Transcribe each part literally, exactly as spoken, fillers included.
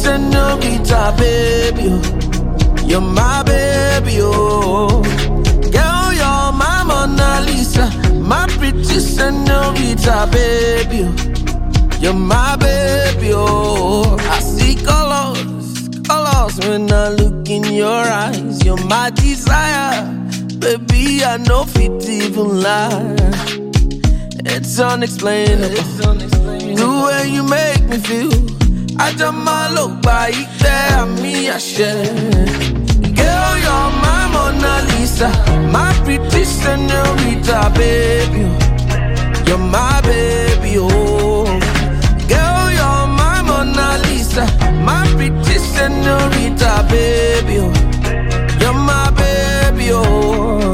senorita, baby, oh. You're my baby, oh. Girl, you're my Mona Lisa, my pretty senorita, baby, oh. You're my baby, oh. I see colors, colors when I look in your eyes. You're my desire, baby, I know fit even lie. It's unexplainable, it's unexplainable. The way you make me feel. I just my look by there, me I share. Girl, you're my Mona Lisa, my pretty senorita, baby. You're my baby, oh. Girl, you're my Mona Lisa, my pretty senorita, baby. You're my baby, oh.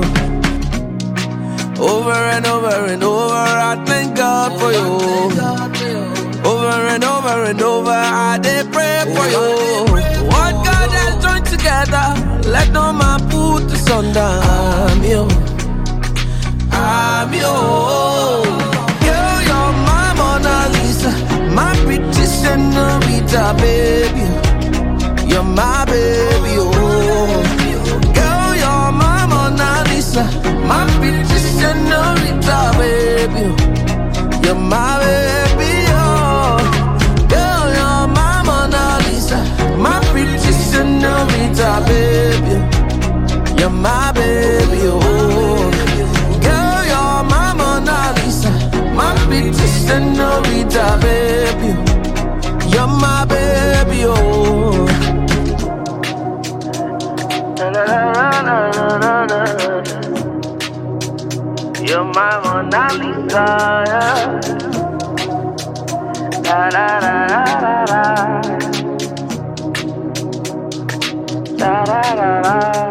Over and over and over, I thank God for you. Over and over and over, I did pray for you. What God has joined together, let no man put the sun down. I'm you, I'm you. Girl, you're my Mona Lisa, my pretty senorita, baby. You're my baby, oh. Girl, you're my Mona Lisa, my pretty senorita, baby. You're my baby, oh. Girl, you're my Mona Lisa, my pretty senorita, baby. You're my baby, oh. Girl, you're my Mona Lisa, my pretty senorita, baby. You're my baby, oh. You're my Mona Lisa, yeah. Da da da da da da da da da da.